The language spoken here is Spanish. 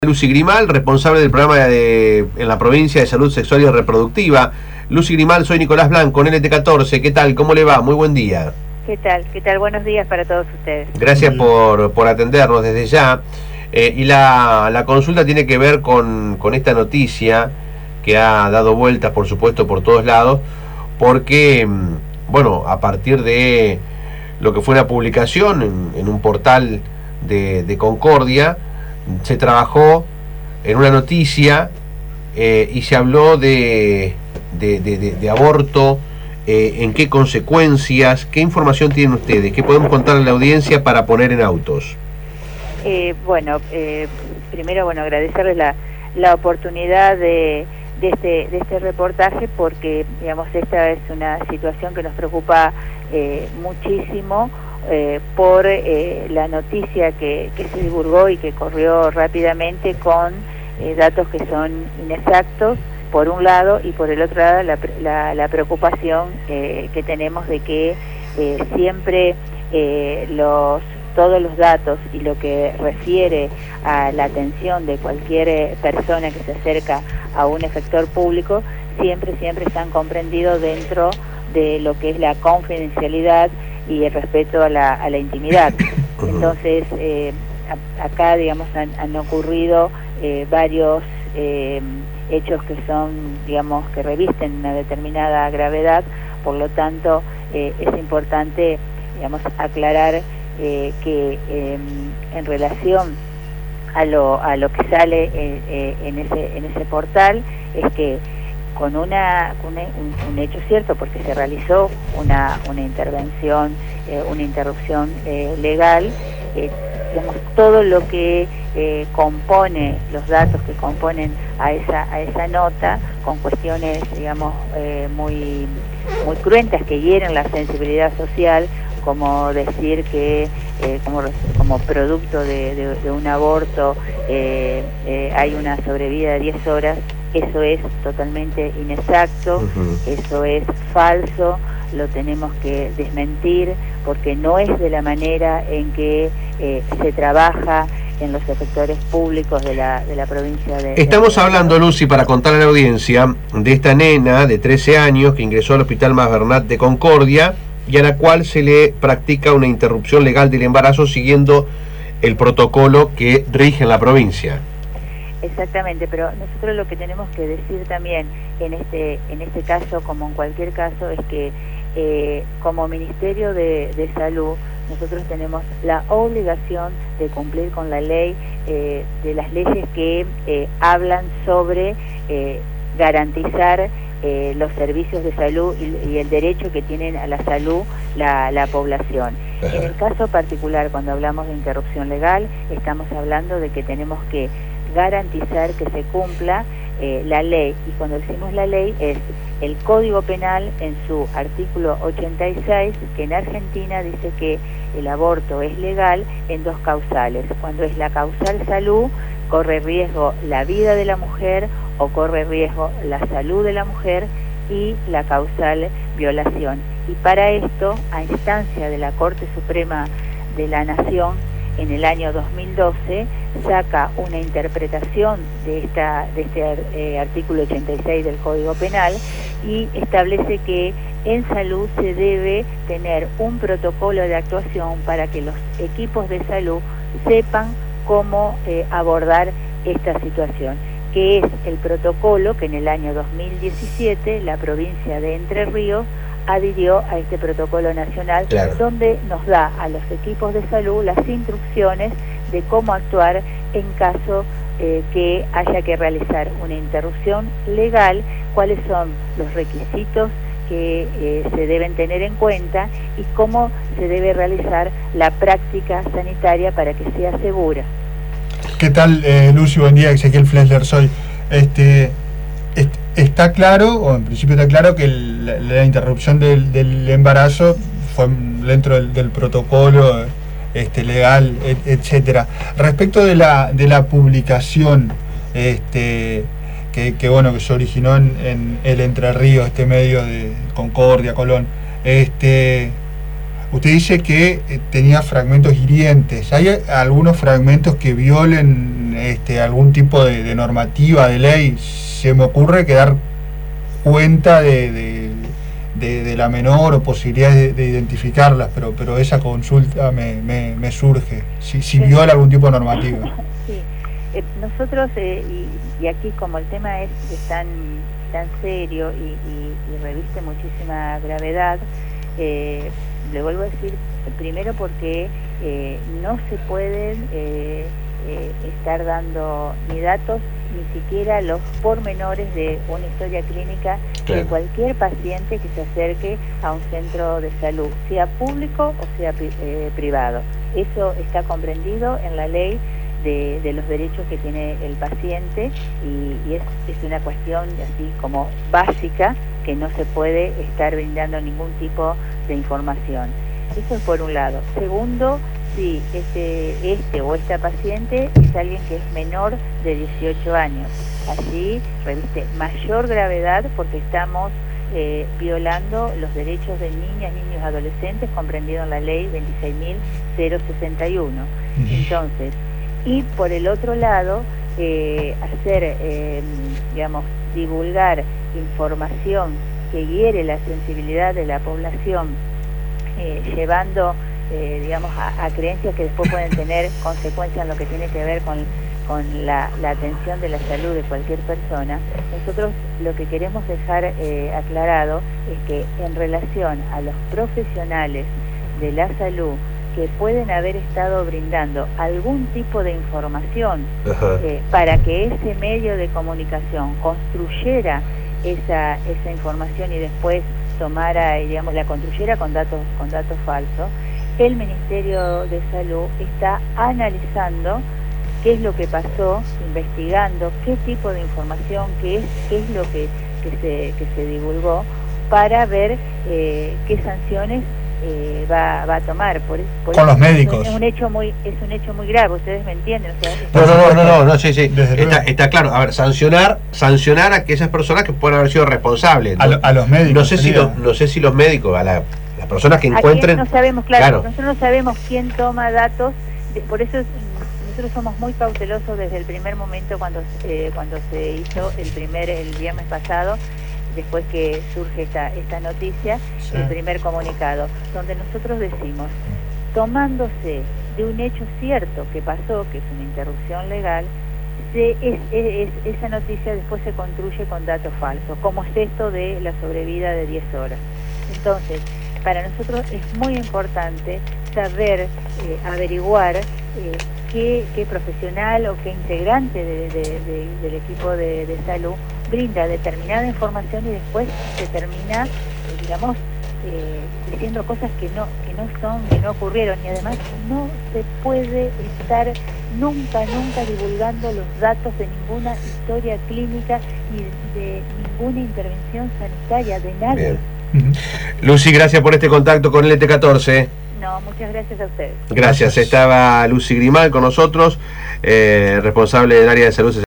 Lucy Grimal, responsable del programa en la provincia de salud sexual y reproductiva. Lucy Grimal, soy Nicolás Blanco, en LT14. ¿Qué tal? ¿Cómo le va? Muy buen día. ¿Qué tal? ¿Qué tal? Buenos días para todos ustedes. Gracias por atendernos desde ya. Y la consulta tiene que ver con esta noticia que ha dado vueltas, por supuesto, por todos lados, porque, bueno, a partir de lo que fue una publicación en un portal de Concordia, se trabajó en una noticia y se habló de aborto, en qué consecuencias, qué información tienen ustedes, qué podemos contarle a la audiencia para poner en autos. Primero, agradecerles la oportunidad de este reportaje, porque, digamos, esta es una situación que nos preocupa muchísimo, por la noticia que se divulgó y que corrió rápidamente con datos que son inexactos, por un lado, y por el otro lado la preocupación que tenemos de que siempre todos los datos y lo que refiere a la atención de cualquier persona que se acerca a un efector público, siempre están comprendidos dentro de lo que es la confidencialidad y el respeto a la intimidad. Entonces, acá, digamos, han ocurrido varios hechos que son, digamos, que revisten una determinada gravedad. Por lo tanto, es importante, digamos, aclarar que en relación a lo que sale en ese portal, es que con un hecho cierto, porque se realizó una intervención, una interrupción legal, digamos, todo lo que compone, los datos que componen a esa nota, con cuestiones, digamos, muy cruentas, que hieren la sensibilidad social, como decir que como producto de un aborto hay una sobrevida de 10 horas, eso es totalmente inexacto, eso es falso, lo tenemos que desmentir, porque no es de la manera en que se trabaja en los efectores públicos de la provincia de... Estamos hablando, Lucy, para contarle a la audiencia, de esta nena de 13 años que ingresó al Hospital Mas Bernat de Concordia y a la cual se le practica una interrupción legal del embarazo siguiendo el protocolo que rige en la provincia. Exactamente, pero nosotros lo que tenemos que decir también en este caso, como en cualquier caso, es que como Ministerio de Salud, nosotros tenemos la obligación de cumplir con la ley, de las leyes que hablan sobre garantizar los servicios de salud y el derecho que tienen a la salud la población. En el caso particular, cuando hablamos de interrupción legal, estamos hablando de que tenemos que garantizar que se cumpla la ley, y cuando decimos la ley es el Código Penal en su artículo 86, que en Argentina dice que el aborto es legal en dos causales. Cuando es la causal salud, corre riesgo la vida de la mujer o corre riesgo la salud de la mujer, y la causal violación. Y para esto, a instancia de la Corte Suprema de la Nación, en el año 2012, saca una interpretación de este artículo 86 del Código Penal, y establece que en salud se debe tener un protocolo de actuación para que los equipos de salud sepan cómo abordar esta situación, que es el protocolo que en el año 2017 la provincia de Entre Ríos adhirió a este protocolo nacional, claro, donde nos da a los equipos de salud las instrucciones de cómo actuar en caso que haya que realizar una interrupción legal, cuáles son los requisitos que se deben tener en cuenta y cómo se debe realizar la práctica sanitaria para que sea segura. ¿Qué tal, Lucy? Buen día, Ezequiel Flesler soy. Está claro, o en principio está claro, que la interrupción del embarazo fue dentro del protocolo legal, etcétera. Respecto de la publicación que se originó en el Entre Ríos, este medio de Concordia, Colón, Usted dice que tenía fragmentos hirientes. ¿Hay algunos fragmentos que violen algún tipo de normativa, de ley? Se me ocurre que dar cuenta de la menor o posibilidades de identificarlas, pero esa consulta me surge. Si viola algún tipo de normativa. Sí. Nosotros, y aquí como el tema es tan serio y reviste muchísima gravedad, le vuelvo a decir, primero porque no se pueden estar dando ni datos, ni siquiera los pormenores de una historia clínica de cualquier paciente que se acerque a un centro de salud, sea público o sea privado. Eso está comprendido en la ley de los derechos que tiene el paciente y es una cuestión así como básica que no se puede estar brindando ningún tipo de información. Eso es por un lado. Segundo, si este o esta paciente es alguien que es menor de 18 años. Así reviste mayor gravedad porque estamos violando los derechos de niñas, niños, adolescentes comprendido en la ley 26.061. Entonces, y por el otro lado, hacer, divulgar información que hiere la sensibilidad de la población, llevando, a creencias que después pueden tener consecuencias en lo que tiene que ver con la atención de la salud de cualquier persona. Nosotros lo que queremos dejar aclarado es que en relación a los profesionales de la salud que pueden haber estado brindando algún tipo de información para que ese medio de comunicación construyera esa información y después tomara, la construyera con datos falsos, el Ministerio de Salud está analizando qué es lo que pasó, investigando qué tipo de información, qué es lo que se divulgó, para ver qué sanciones va a tomar por con los médicos. Es un hecho muy grave, ustedes me entienden. O sea, no, sí, está claro. A ver, sancionar a aquellas personas que pueden haber sido responsables, ¿no? A los médicos. No sé si los médicos, a las personas que encuentren. No sabemos, claro, nosotros no sabemos quién toma datos, por eso nosotros somos muy cautelosos desde el primer momento cuando se hizo el viernes pasado, después que surge esta noticia, el primer comunicado, donde nosotros decimos, tomándose de un hecho cierto que pasó, que es una interrupción legal, esa noticia después se construye con datos falsos, como es esto de la sobrevida de 10 horas. Entonces, para nosotros es muy importante saber, averiguar qué profesional o qué integrante del equipo de salud brinda determinada información y después se termina, diciendo cosas que no ocurrieron, y además no se puede estar nunca divulgando los datos de ninguna historia clínica ni de ninguna intervención sanitaria de nadie. Lucy, gracias por este contacto con LT14. No, muchas gracias a ustedes. Gracias. Estaba Lucy Grimal con nosotros, responsable del área de salud